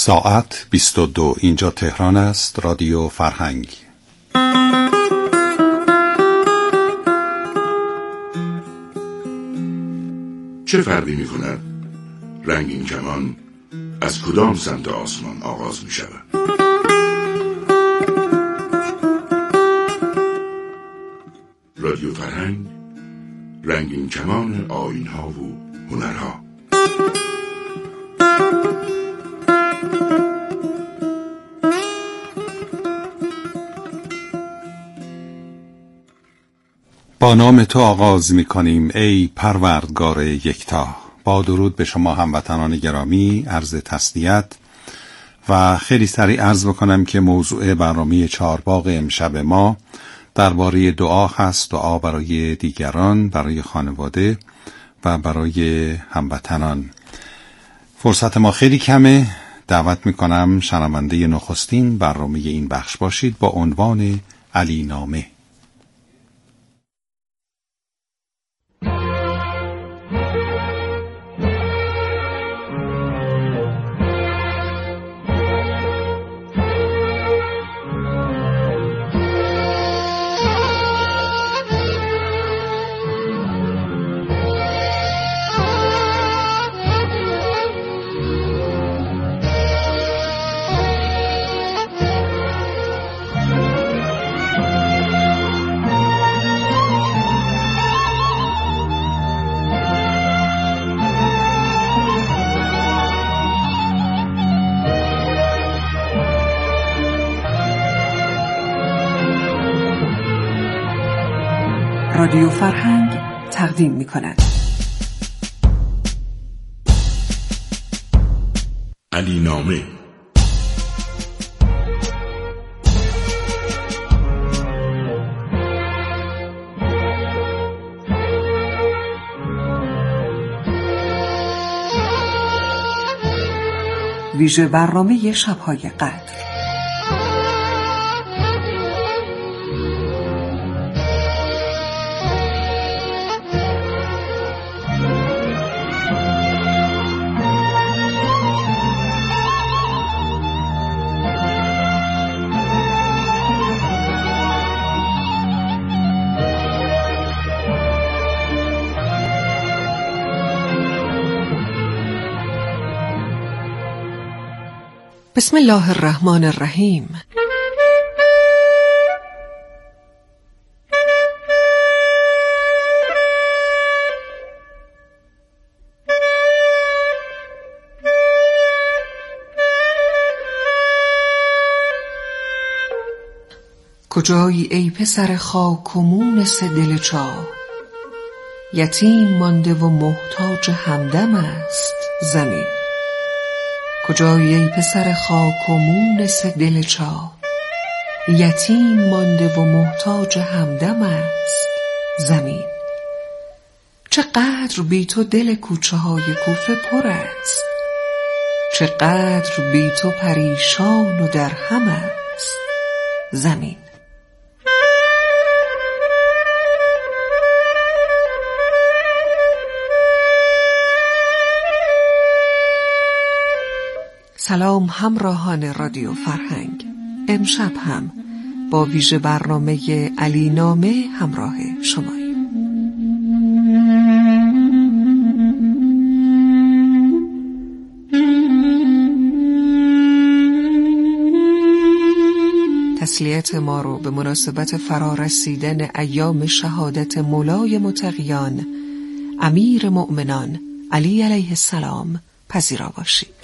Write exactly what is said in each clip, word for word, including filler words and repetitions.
ساعت بیست و دو. اینجا تهران است. رادیو فرهنگ. چه فرقی می کند رنگین کمان از کدام سمت آسمان آغاز می شود؟ رادیو فرهنگ، رنگین کمان آیین‌ها و هنرها. با نام تو آغاز می کنیم ای پروردگار یکتا. با درود به شما هموطنان گرامی عرض تسلیت و خیلی سریع عرض بکنم که موضوع برنامه چهارباغ امشب ما درباره دعا هست. دعا برای دیگران، برای خانواده و برای هموطنان. فرصت ما خیلی کمه. دعوت میکنم شنونده نخستین برنامه این بخش باشید با عنوان علی نامه. رادیو فرهنگ تقدیم می کند علی نامه. ویژه برنامه شب‌های قدر. بسم الله الرحمن الرحیم. کجایی ای پسر خاک و مونس دل چاه، یتیم مانده و محتاج همدم است زمین. کجایی ای پسر خاک و مونس دل چاه، یتیم مانده و محتاج همدم است زمین. چقدر بی تو دل کوچه های کوفه پر است، چقدر بی تو پریشان و در هم است زمین. سلام همراهان رادیو فرهنگ. امشب هم با ویژه برنامه علی نامه همراه شماییم. تسلیت ما رو به مناسبت فرارسیدن ایام شهادت مولای متقیان امیر مؤمنان علی علیه السلام پذیرا باشید.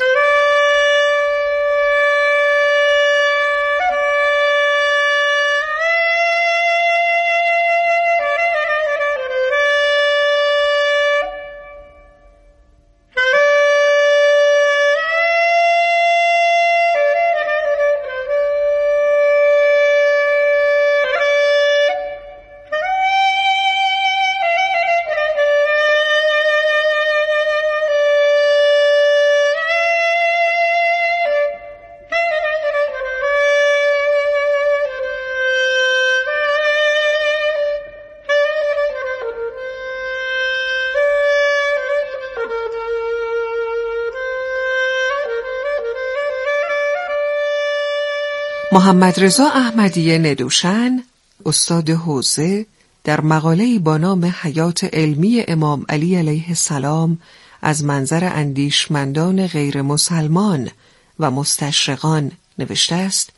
محمد رضا احمدی ندوشن، استاد حوزه، در مقاله‌ای با نام حیات علمی امام علی علیه السلام از منظر اندیشمندان غیر مسلمان و مستشرقان نوشته است: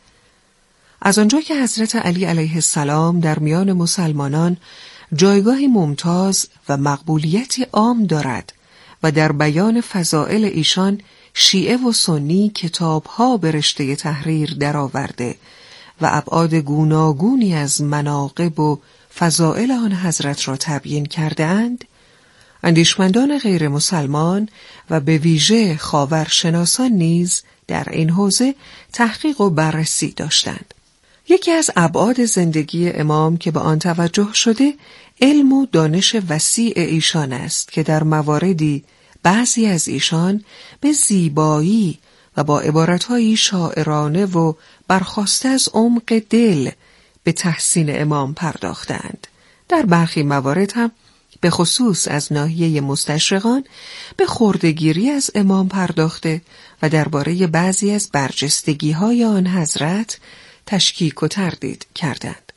از آنجا که حضرت علی علیه السلام در میان مسلمانان جایگاهی ممتاز و مقبولیتی عام دارد و در بیان فضائل ایشان شیعه و سنی کتاب‌ها به رشته تحریر درآورده و ابعاد گوناگونی از مناقب و فضائل آن حضرت را تبیین کرده اند، اندیشمندان غیر مسلمان و به ویژه خاورشناسان نیز در این حوزه تحقیق و بررسی داشتند. یکی از ابعاد زندگی امام که به آن توجه شده علم و دانش وسیع ایشان است که در مواردی بعضی از ایشان به زیبایی و با عبارت‌های شاعرانه و برخاسته از عمق دل به تحسین امام پرداختند. در برخی موارد هم به خصوص از ناحیه مستشرقان به خردگیری از امام پرداخته و درباره بعضی از برجستگی‌های آن حضرت تشکیک و تردید کردند.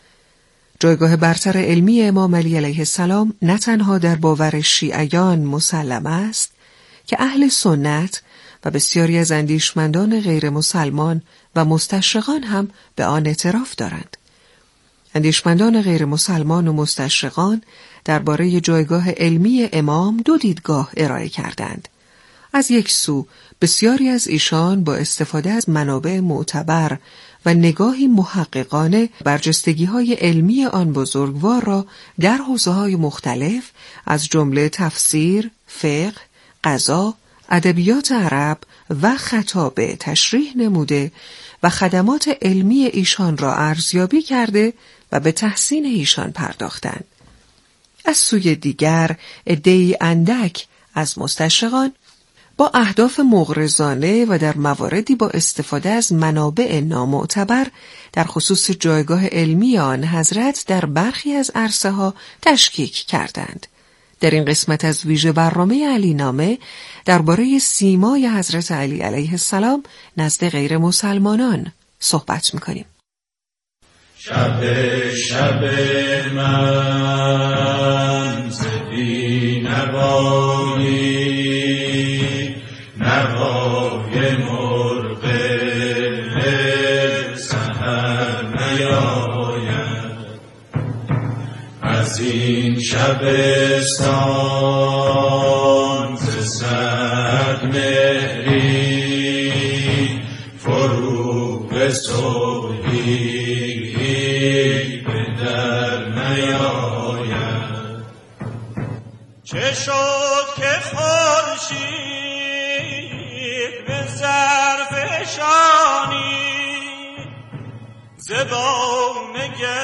جایگاه برتر علمی امام علی علیه السلام نه تنها در باور شیعیان مسلم است که اهل سنت و بسیاری از اندیشمندان غیر مسلمان و مستشرقان هم به آن اعتراف دارند. اندیشمندان غیر مسلمان و مستشرقان درباره جایگاه علمی امام دو دیدگاه ارائه کردند. از یک سو بسیاری از ایشان با استفاده از منابع معتبر و نگاهی محققانه برجستگی‌های علمی آن بزرگوار را در حوزه‌های مختلف از جمله تفسیر، فقه، قضا، ادبیات عرب و خطابه تشریح نموده و خدمات علمی ایشان را ارزیابی کرده و به تحسین ایشان پرداختند. از سوی دیگر عده‌ای اندک از مستشرقان با اهداف مغرضانه و در مواردی با استفاده از منابع نامعتبر در خصوص جایگاه علمی آن حضرت در برخی از عرصه‌ها تشکیک کردند. در این قسمت از ویژه برنامه علی نامه درباره سیمای حضرت علی علیه السلام نزد غیر مسلمانان صحبت می‌کنیم. شب شب من زبی نوایی نوای مرغ سحر نیاید از این شبستان ز صد مهری فرو به صبحی چه شد که خورشید به زرفشانی ز بام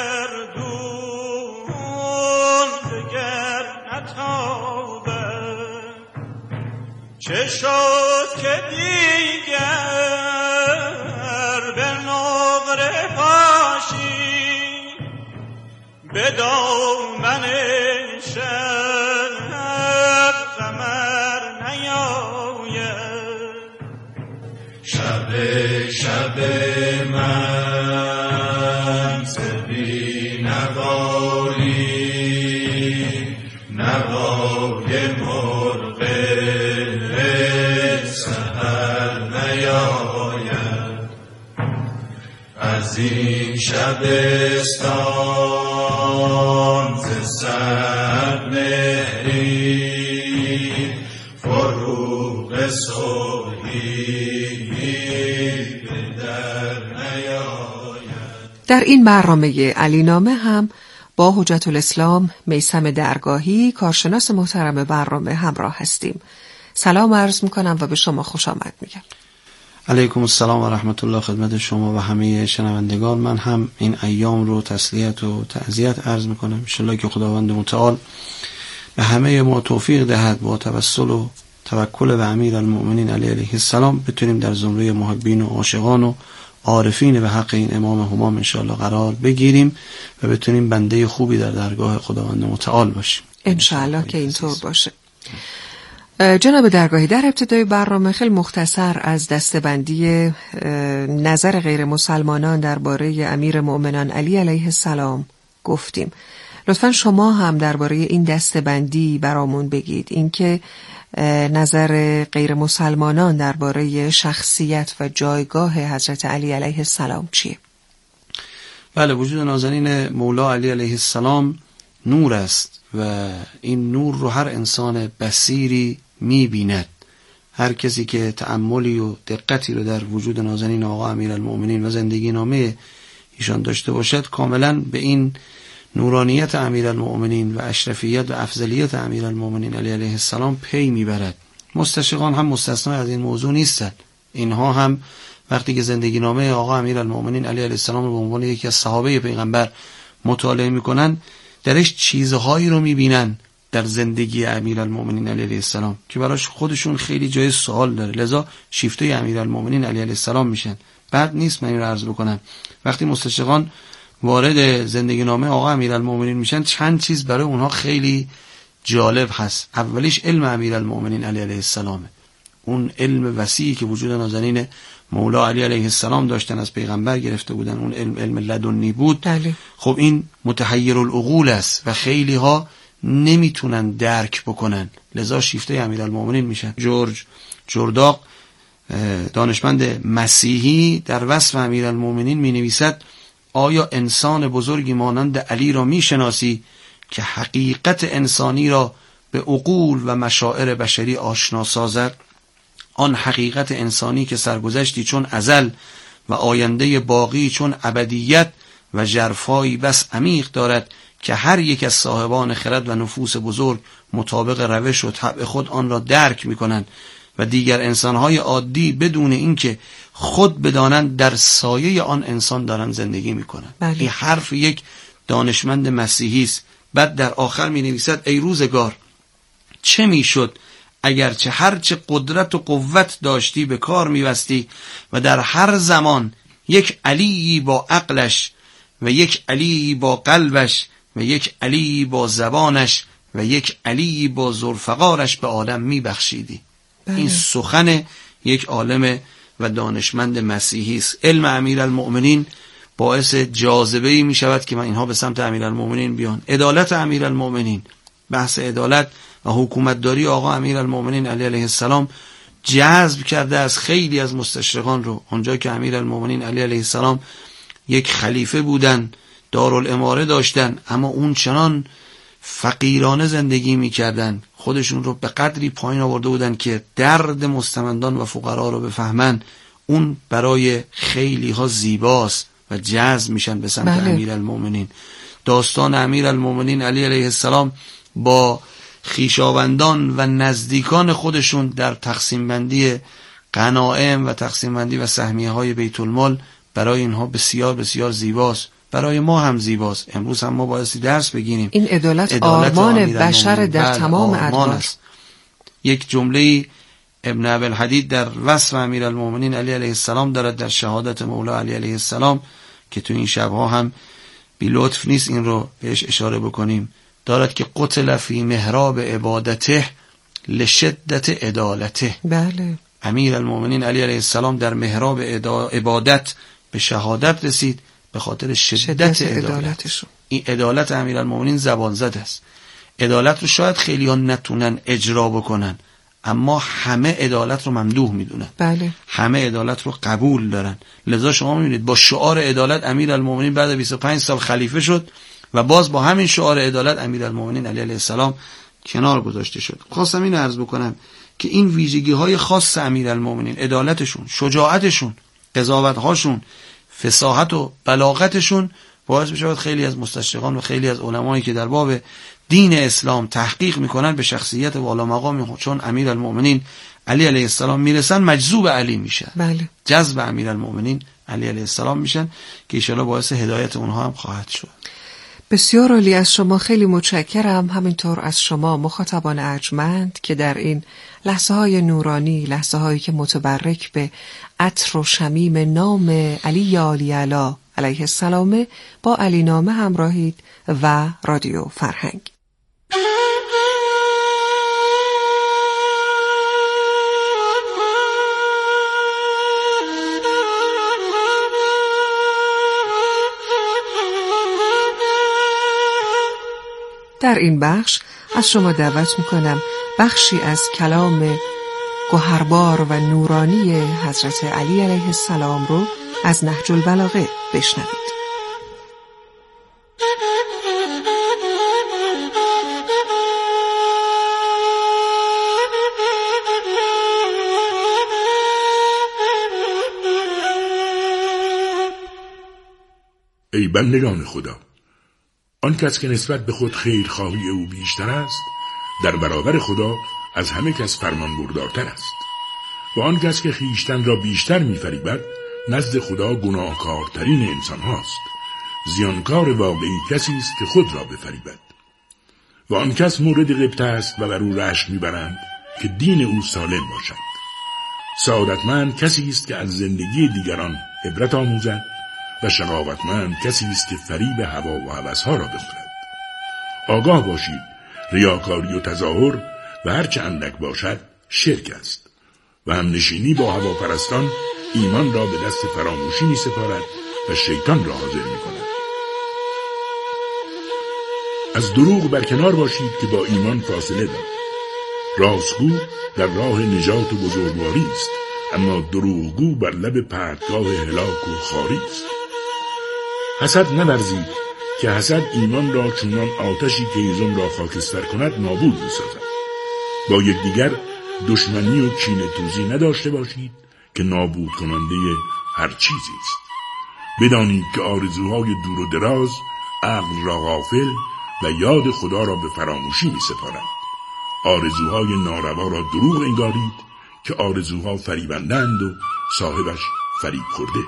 گردون دگر نتابد چه شد که دیگر به نقره پاشی به دامن شب قمر نیاید شب شب من زبی نوایی نوای مرغ سحر نیاید از این شبستان ز صد مهری فروغ صبحی به در نیاید. در این برنامه علی نامه هم با حجت الاسلام میثم درگاهی کارشناس محترم برنامه همراه هستیم. سلام عرض میکنم و به شما خوش آمد میگم. علیکم السلام و رحمت الله خدمت شما و همه شنوندگان. من هم این ایام رو تسلیت و تعزیت عرض میکنم. ان شاءالله که خداوند متعال به همه ما توفیق دهد با توسل و توکل به امیرالمؤمنین علی علیه السلام بتونیم در زمره محبین و عاشقان و عارفین به حق این امام همام ان شاءالله قرار بگیریم و بتونیم بنده خوبی در درگاه خداوند متعال باشیم ان شاءالله که اینطور باشه. جناب درگاهی، در ابتدای برنامه خیلی مختصر از دسته‌بندی نظر غیر مسلمانان درباره امیرالمؤمنان علی علیه السلام گفتیم. لطفاً شما هم درباره این دسته‌بندی برامون بگید، اینکه نظر غیر مسلمانان درباره شخصیت و جایگاه حضرت علی علیه السلام چیه؟ بله، وجود نازنین مولا علی علیه السلام نور است و این نور رو هر انسان بصیری می‌بیند. هر کسی که تأملی و دقتی رو در وجود نازنین آقا امیرالمؤمنین و زندگی نامه ایشان داشته باشد، کاملا به این نورانیت امیرالمؤمنین و اشرفیت و افضلیت امیرالمؤمنین علی علیه السلام پی میبرد. مستشرقان هم مستثنا از این موضوع نیستند. اینها هم وقتی که زندگی نامه آقا امیرالمؤمنین علی علیه السلام رو به عنوان یکی از صحابه پیغمبر مطالعه میکنن، درش چیزهایی رو میبینن در زندگی امیرالمؤمنین علی علیه السلام که براش خودشون خیلی جای سوال داره، لذا شیفته امیرالمؤمنین علی علیه السلام میشن. بعد نیست من این رو عرض بکنم، وقتی مستشرقان وارد زندگی نامه آقا امیرالمؤمنین میشن، چند چیز برای اونها خیلی جالب هست. اولیش علم امیرالمؤمنین علی علیه السلامه، اون علم وسیعی که وجود نازنین مولا علی علیه السلام داشتن، از پیغمبر گرفته بودن، اون علم علم لدنی بود. بله. خب این متحیر العقول است و خیلی ها نمیتونن درک بکنن، لذا شیفته امیرالمؤمنین میشن. جورج جرداق دانشمند مسیحی در وصف امیرالمؤمنین مینویسد: آیا انسان بزرگی مانند علی را میشناسی که حقیقت انسانی را به عقول و مشاعر بشری آشنا سازد؟ آن حقیقت انسانی که سرگذشتی چون ازل و آینده باقی چون ابدیت و ژرفایی بس عمیق دارد که هر یک از صاحبان خرد و نفوس بزرگ مطابق روش و طبع خود آن را درک می‌کنند و دیگر انسان‌های عادی بدون اینکه خود بدانند در سایه آن انسان دارند زندگی می‌کنند. بله. این حرف یک دانشمند مسیحی است. بعد در آخر می‌نویسد: ای روزگار، چه می‌شد اگرچه هرچه قدرت و قوت داشتی به کار می‌بستی و در هر زمان یک علی با عقلش و یک علی با قلبش و یک علی با زبانش و یک علی با ذوالفقارش به آدم می‌بخشیدی. بله. این سخن یک عالم و دانشمند مسیحی است. علم امیرالمؤمنین باعث جاذبه‌ای می شود که من اینها به سمت امیرالمؤمنین بیان. عدالت امیرالمؤمنین، بحث عدالت و حکومتداری آقا امیرالمؤمنین علی علیه السلام جذب کرده از خیلی از مستشرقان رو. اونجا که امیرالمؤمنین علی علیه السلام یک خلیفه بودن، دارالاماره داشتن، اما اون چنان فقیرانه زندگی میکردن، خودشون رو به قدری پایین آورده بودن که درد مستمندان و فقرا رو بفهمن. اون برای خیلی ها زیباست و جذب میشن به سمت بله. امیرالمؤمنین. داستان امیرالمؤمنین علی علیه السلام با خویشاوندان و نزدیکان خودشون در تقسیم بندی غنایم و تقسیم بندی و سهمیه های بیت المال برای اینها بسیار بسیار زیباست، برای ما هم زیباست. امروز هم ما بایستی درس بگیریم. این عدالت, عدالت آرمان بشر در تمام ادوار. یک جمله ابن ابوالحدید در وصف امیرالمؤمنین علی علیه السلام دارد در شهادت مولا علی علیه السلام که تو این شبها هم بی لطف نیست این رو بهش اشاره بکنیم. دارد که قتل فی محراب عبادته لشدت عدالته. بله. امیرالمؤمنین علی علیه السلام در محراب عبادت به شهادت رسید به خاطر شدت, شدت عدالتشون. این عدالت امیرالمؤمنین زبان زد است. عدالت رو شاید خیلی ها نتونن اجرا بکنن، اما همه عدالت رو ممدوح میدونن. بله. همه عدالت رو قبول دارن. لذا شما میبینید با شعار عدالت امیرالمؤمنین بعد بیست و پنج سال خلیفه شد و باز با همین شعار عدالت امیرالمؤمنین علی علیه السلام کنار گذاشته شد. خواستم این عرض بکنم که این ویژگی های خاص امیرالمؤمنین، عدالتشون، شجاعتشون، قضاوت‌هاشون، فصاحت و بلاغتشون باعث می‌شود خیلی از مستشرقان و خیلی از علمایی که در باب دین اسلام تحقیق میکنن به شخصیت والا مقام چون امیرالمؤمنین علی علیه السلام میرسن، مجذوب علی میشن. بله. جذب امیرالمؤمنین علی علیه السلام میشن که ان شاءالله باعث هدایت اونها هم خواهد شد. بسیار عالی، از شما خیلی متشکرم. همینطور از شما مخاطبان ارجمند که در این لحظه های نورانی، لحظه هایی که متبرک به عطر و شمیم نام علی یا علی علا علیه السلام با علی نامه همراهید و رادیو فرهنگ. در این بخش از شما دعوت میکنم بخشی از کلام گوهربار و نورانی حضرت علی علیه السلام رو از نهج البلاغه بشنوید. ای بندگان خدا، آن کس که نسبت به خود خیرخواهی او بیشتر است در برابر خدا از همه کس فرمان بردارتر است و آن کس که خیشتن را بیشتر می‌فریبد نزد خدا گناهکارترین انسان هاست. زیانکار واقعی کسی است که خود را بفریبد و آن کس مورد غبطه است و بر او رشک می‌برند که دین او سالم باشد. سعادتمند کسی است که از زندگی دیگران عبرت آموزد و شقاوتمند کسی است که فریب هوا و هوس‌ها را بخورد. آگاه باشید ریاکاری و تظاهر و هرچه اندک باشد شرک است و همنشینی با هواپرستان ایمان را به دست فراموشی می سپارد و شیطان را حاضر می کند. از دروغ برکنار باشید که با ایمان فاصله دارد. راستگو در راه نجات و بزرگواری است، اما دروغگو بر لب پرتگاه هلاک و خاری است. حسد نورزید که حسد ایمان را چونان آتشی که هیزم را خاکستر کند نابود می‌سازد. با یکدیگر دشمنی و کینه توزی نداشته باشید که نابود کننده هر چیزی است. بدانید که آرزوهای دور و دراز عقل را غافل و یاد خدا را به فراموشی می‌سپارند. آرزوهای ناروا را دروغ انگارید که آرزوها فریبندند و صاحبش فریب خورده.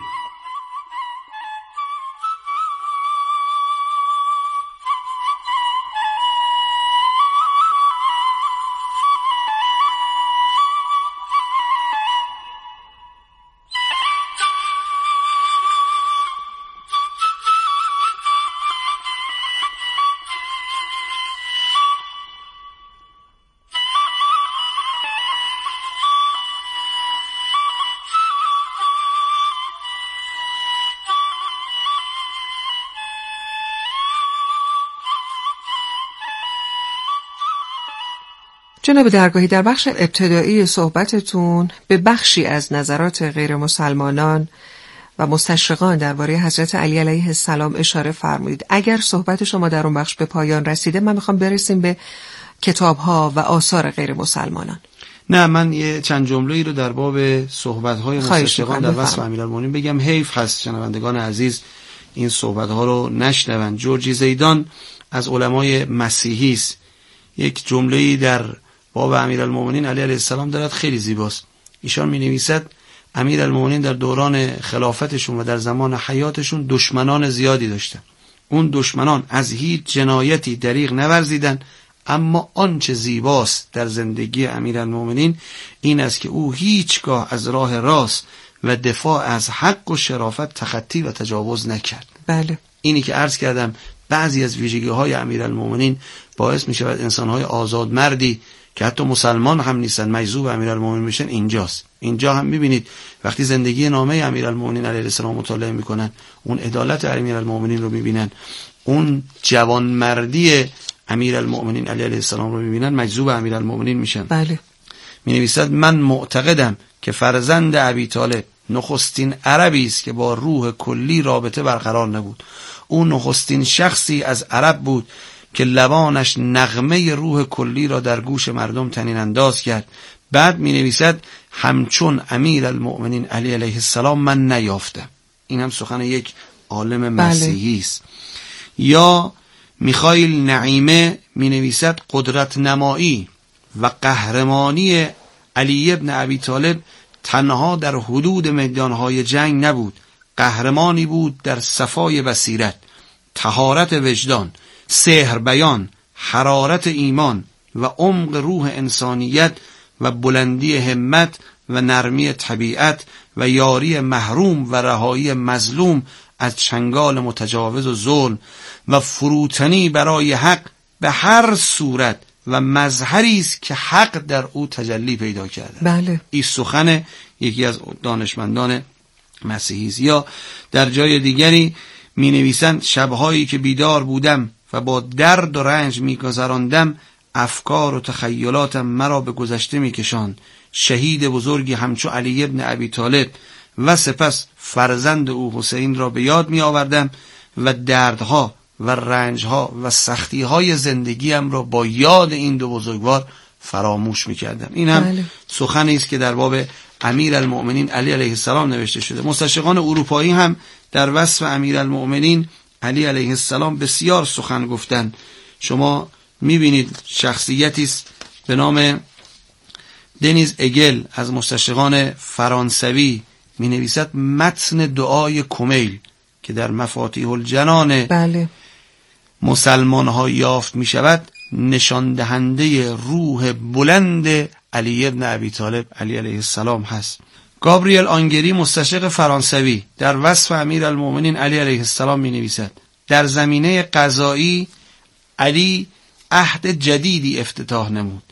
جناب درگاهی، در بخش ابتدایی صحبتتون به بخشی از نظرات غیر مسلمانان و مستشرقان درباره حضرت علی علیه السلام اشاره فرمودید. اگر صحبت شما در اون بخش به پایان رسیده، من میخوام برسیم به کتاب‌ها و آثار غیر مسلمانان. نه، من یه چند جمله‌ای رو در باب صحبت‌های مستشرقان در وصف امیرالمومنین بگم. حیف هست شنوندگان عزیز این صحبت‌ها رو نشنوند. جورجی زیدان از علمای مسیحی است. یک جمله‌ای در باب امیرالمومنین علی علیه السلام دارد، خیلی زیباست. ایشان می‌نویسد امیرالمومنین در دوران خلافتشون و در زمان حیاتشون دشمنان زیادی داشتن. اون دشمنان از هیچ جنایتی دریغ نورزیدن، اما آنچه زیباست در زندگی امیرالمومنین این است که او هیچگاه از راه راست و دفاع از حق و شرافت تخطی و تجاوز نکرد. بله، اینی که عرض کردم بعضی از ویژگی‌های امیرالمومنین باعث می‌شود انسان‌های آزادمردی که حتی مسلمان هم نیستن مجذوب امیرالمومنین میشن. اینجاست. اینجا هم می‌بینید وقتی زندگی نامه امیرالمومنین علیه السلام مطالعه می‌کنن، اون عدالت امیرالمومنین رو می‌بینن، اون جوانمردی امیرالمومنین علیه السلام رو می‌بینن، مجذوب امیرالمومنین میشن. بله. می‌نویسد من معتقدم که فرزند ابی طالب نخستین عربی است که با روح کلی رابطه برقرار نبود. او نخستین شخصی از عرب بود که لبانش نغمه روح کلی را در گوش مردم طنین انداز کرد. بعد می نویسد همچون امیرالمؤمنین علی علیه السلام من نیافتم. این هم سخن یک عالم مسیحی است. یا میخائیل نعیمه می نویسد قدرت نمایی و قهرمانی علی ابن ابی طالب تنها در حدود میدانهای جنگ نبود، قهرمانی بود در صفای بصیرت، طهارت وجدان، سحر بیان، حرارت ایمان و عمق روح انسانیت و بلندی همت و نرمی طبیعت و یاری محروم و رهایی مظلوم از چنگال متجاوز و ظلم و فروتنی برای حق به هر صورت و مظهری است که حق در او تجلی پیدا کرده. بله. این سخن یکی از دانشمندان مسیحی است. یا در جای دیگری می نویسند شبهایی که بیدار بودم و با درد و رنج می‌گذراندم، افکار و تخیلاتم مرا به گذشته می‌کشاند. شهید بزرگی همچو علی ابن ابی طالب و سپس فرزند او حسین را به یاد می‌آوردم و دردها و رنجها و سختی‌های زندگیم را با یاد این دو بزرگوار فراموش می‌کردم. این هم بله. سخنی است که در باب امیرالمؤمنین علی علیه السلام نوشته شده. مستشرقان اروپایی هم در وصف امیرالمؤمنین علی علیه السلام بسیار سخن گفتند. شما می‌بینید شخصیتی است به نام دنیز اگل از مستشرقان فرانسوی می‌نویسد متن دعای کمیل که در مفاتیح الجنان بله. مسلمان ها یافت می شود، نشان دهنده روح بلند علی ابن ابی طالب علی علیه السلام هست. گابریل آنگری مستشرق فرانسوی در وصف امیرالمؤمنین علی علیه السلام می نویسد در زمینه قضایی علی عهد جدیدی افتتاح نمود.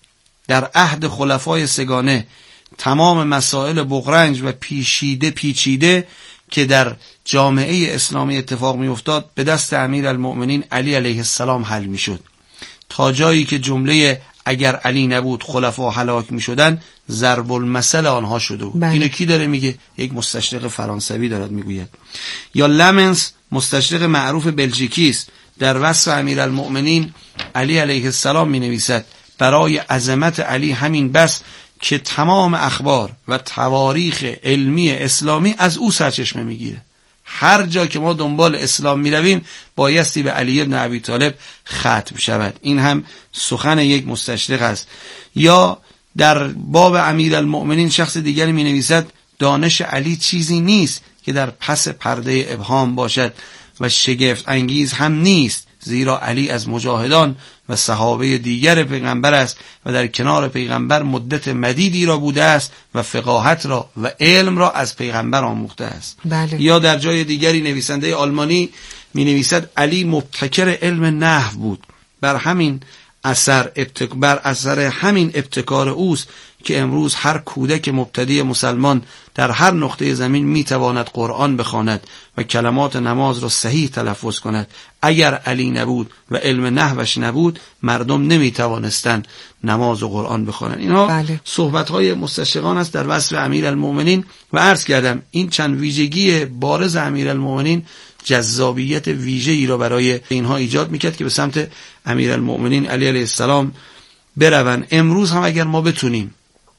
در عهد خلفای سگانه تمام مسائل بغرنج و پیچیده پیچیده که در جامعه اسلامی اتفاق می افتاد به دست امیرالمؤمنین علی علیه السلام حل می شد، تا جایی که جمله اگر علی نبود خلفا هلاک می شدن ضرب المثل آنها شده بود. اینو کی داره میگه؟ یک مستشرق فرانسوی دارد میگوید. یا لمنس مستشرق معروف بلژیکی است، در وصف امیرالمؤمنین علی علیه السلام می نویسد برای عظمت علی همین بس که تمام اخبار و تواریخ علمی اسلامی از او سرچشمه میگیره. هر جا که ما دنبال اسلام میرویم بایستی به علی ابن ابی طالب ختم شود. این هم سخن یک مستشرق است. یا در باب امیرالمؤمنین شخص دیگری می نویسد دانش علی چیزی نیست که در پس پرده ابهام باشد و شگفت انگیز هم نیست، زیرا علی از مجاهدان و صحابه دیگر پیغمبر است و در کنار پیغمبر مدت مدیدی را بوده است و فقاهت را و علم را از پیغمبر آموخته است. بله. یا در جای دیگری نویسنده آلمانی می نویسد علی مبتکر علم نحو بود، بر همین اثر ابتک... بر اثر همین ابتکار اوست که امروز هر کودک مبتدی مسلمان در هر نقطه زمین میتواند قرآن بخواند و کلمات نماز را صحیح تلفظ کند. اگر علی نبود و علم نحوش نبود مردم نمیتوانستند نماز و قرآن بخوانند. اینها بله. صحبت‌های مستشرقان است در وصف امیرالمؤمنین و عرض کردم این چند ویژگی بارز امیرالمؤمنین جذابیت ویژه‌ای را برای اینها ایجاد میکرد که به سمت امیرالمؤمنین علی علیه السلام بروند. امروز هم اگر ما بتونیم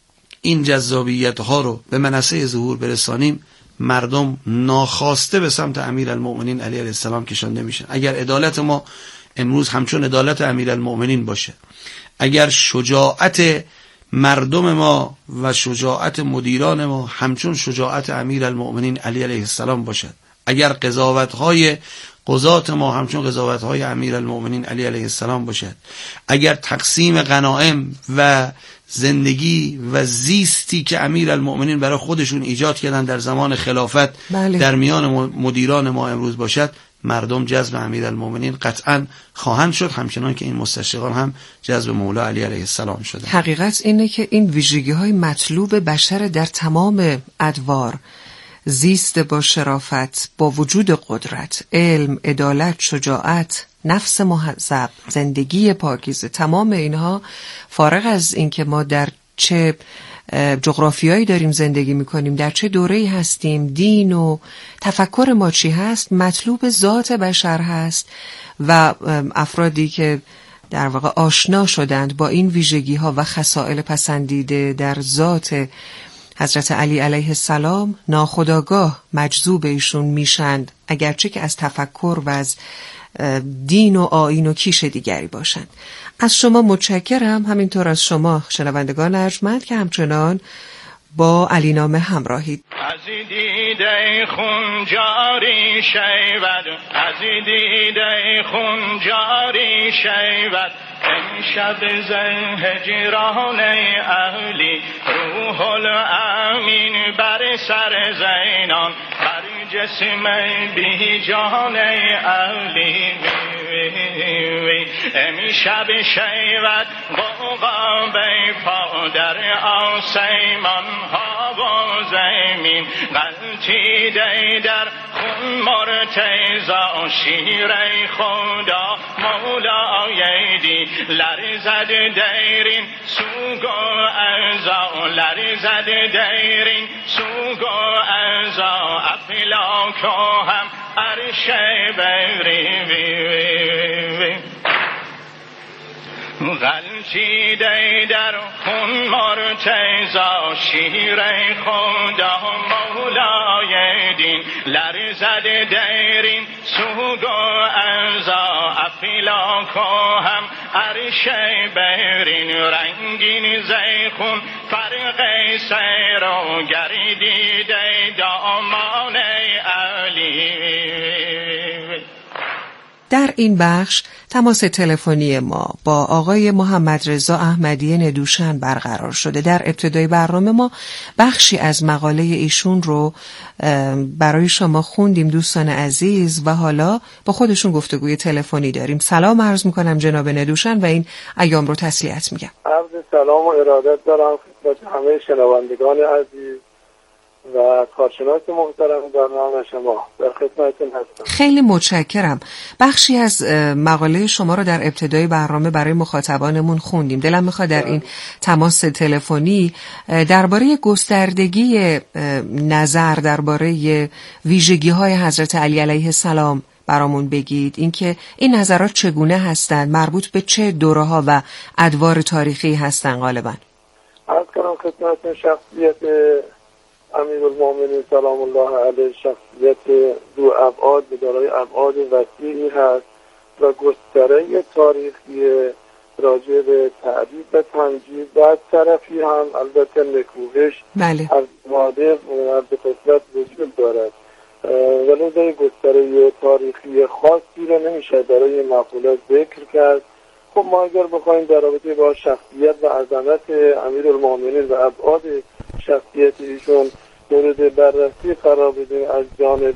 این جذابیت ها رو به منصه ظهور برسانیم، مردم ناخواسته به سمت امیرالمؤمنین علی علیه السلام کشانده میشن. اگر عدالت ما امروز همچون عدالت امیرالمؤمنین باشه، اگر شجاعت مردم ما و شجاعت مدیران ما همچون شجاعت امیرالمؤمنین علی علیه السلام باشد، اگر قضاوت‌های قضات ما همچون قضاوت‌های امیرالمؤمنین علی علیه السلام باشد، اگر تقسیم غنایم و زندگی و زیستی که امیرالمؤمنین برای خودشون ایجاد کردن در زمان خلافت بله. در میان مدیران ما امروز باشد، مردم جذب امیرالمؤمنین قطعا خواهند شد، همچنان که این مستشرقان هم جذب مولا علی علیه السلام شدن. حقیقت اینه که این ویژگی‌های مطلوب بشر در تمام ادوار، زیست با شرافت، با وجود قدرت، علم، عدالت، شجاعت، نفس مهذب، زندگی پاکیزه، تمام اینها فارغ از اینکه ما در چه جغرافیایی داریم زندگی میکنیم، در چه دوره‌ای هستیم، دین و تفکر ما چی هست، مطلوب ذات بشر هست و افرادی که در واقع آشنا شدند با این ویژگی ها و خصائل پسندیده در ذات حضرت علی علیه السلام ناخودآگاه مجذوب ایشون میشند، اگرچه که از تفکر و از دین و آیین و کیش دیگری باشند. از شما متشکرم، همینطور از شما شنوندگان ارجمند که همچنان با علی نامه همراهید. از دیده خون جاری شود، از دیده خون جاری شود، امشب زن هجران اهلی، روح الامین بر سر زینان، بر جسم بی جان اهلی. امشب شود بغا بی پا در آسمان ها و زمین، غلطیده در خون مرتضی شیر خدا مولای دی لرزد دیرین سوگ و ازا لرزد دیرین سوگ و ازا افلاک هم عرش بری غلطیده در خون مرتضی شیر خدا مولای دین لرزد دیرین سوگ و ازا افلاک هم عرش برین رنگین زیخون فرق سیر و گردیده دامان علی. در این بخش تماس تلفنی ما با آقای محمد رضا احمدی ندوشن برقرار شده. در ابتدای برنامه ما بخشی از مقاله ایشون رو برای شما خوندیم دوستان عزیز و حالا با خودشون گفتگوی تلفنی داریم. سلام عرض میکنم جناب ندوشن و این ایام رو تسلیت میگم. عرض سلام و ارادت دارم خدمت همه شنوندگان عزیز و کارشناس محترم برنامه شما. در خدمتتون هستم. خیلی متشکرم. بخشی از مقاله شما رو در ابتدای برنامه برای مخاطبانمون خوندیم. دلم میخواد در این تماس تلفنی درباره گستردگی نظر درباره ویژگی‌های حضرت علی علیه السلام برامون بگید. اینکه این نظرات چگونه هستند، مربوط به چه دوره‌ها و ادوار تاریخی هستند غالبا؟ عرض کنم خدمتتون شخصیت امیرالمومنین سلام الله علیه شخصیت دو ابعاد دارای ابعاد وسیعی هست و گستره تاریخی راجع به تعریف و تمجید و از طرفی هم البته نکوهش بله. از ماده و به قسمت وجود دارد، ولی در گستره تاریخی خاصی رو نمیشه برای مقولات ذکر کرد. خب ما اگر بخوایم در رابطه با شخصیت و عظمت امیرالمومنین و ابعاد شخصیت ایشون مورد بررسی قرار بدیم از جانب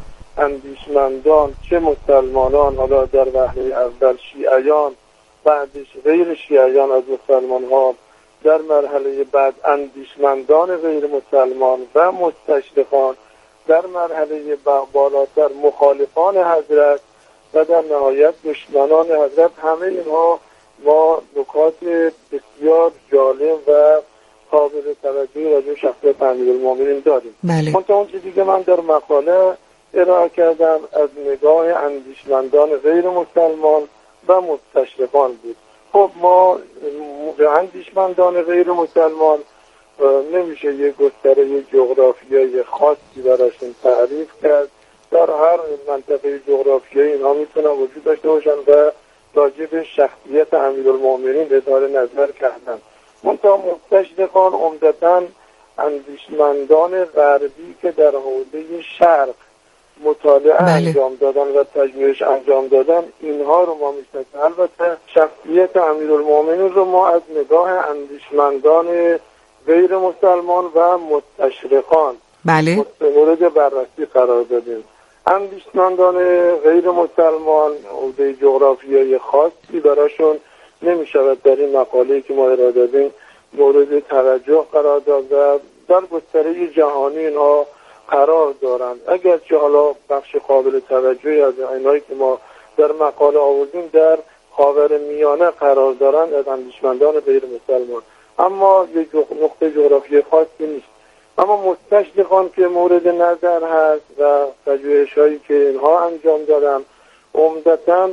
اندیشمندان، چه مسلمانان حالا در وهله اول شیعیان، بعدش غیر شیعیان از مسلمان ها، در مرحله بعد اندیشمندان غیر مسلمان و مستشرقان، در مرحله بالاتر مخالفان حضرت و در نهایت دشمنان حضرت. همه اینها ما نکات بسیار جالب و قابل توجهی راجع به شخصیت امیرالمومنین داریم. بله. منتها اون چیزی که من در مقاله ارائه کردم از نگاه اندیشمندان غیر مسلمان و مستشرقان بود. خب ما اندیشمندان غیر مسلمان نمیشه یک گستره جغرافیایی خاصی براشون تعریف کرد. در هر منطقه جغرافیایی اینها میتونن وجود داشته باشن و راجع به شخصیت امیرالمومنین اظهار نظر کردن. منتها مستشرقان عمدتاً اندیشمندان غربی که در حوزه شرق مطالعه بله. انجام دادن و پژوهش انجام دادن، اینها رو ما میشناسیم. البته شخصیت امیرالمومنین رو ما از نگاه اندیشمندان غیر مسلمان و مستشرقان بله. مورد بررسی قرار دادیم. اندیشمندان غیر مسلمان حوزه جغرافیایی خاصی براشون نمی شود در این مقاله‌ای که ما ارائه دادیم مورد توجه قرار داد و در گستره جهانی اینها قرار دارند. اگرچه حالا بخش قابل توجهی از اینایی که ما در مقاله آوردیم در خاورمیانه قرار دارند از اندیشمندان غیر مسلمان، اما یک نقطه جغرافیایی خاصی نیست. اما مستشرقان که مورد نظر هست و پژوهش‌هایی که اینها انجام دادن، عمدتاً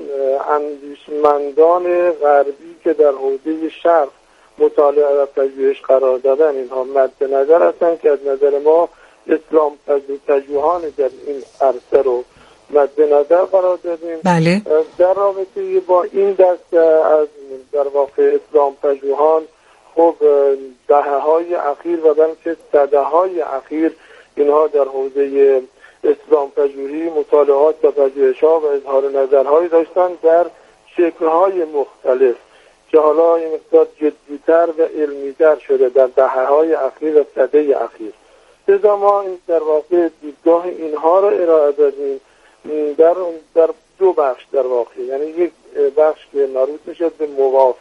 اندیشمندان غربی که در حوزه شرق مطالعه و پژوهش قرار دادن، اینها مد نظر هستند که از نظر ما اسلام پژوهان در این عرصه رو مد نظر قرار دادیم. بله. در رابطه با این دسته از در واقع اسلام پژوهان، خب دهه‌های اخیر و بلکه سده‌های اخیر اینها در حوزه اسلام پژوهی مطالعات و پژوهش‌ها و اظهار نظرهایی داشتن در شکل‌های مختلف که حالا این مقدار جدی‌تر و علمی‌تر شده در دهه‌های اخیر و سده اخیر. لذا ما این در واقع دیدگاه اینها رو ارائه دادیم در در دو بخش در واقع، یعنی یک بخش که مربوط میشه به موافق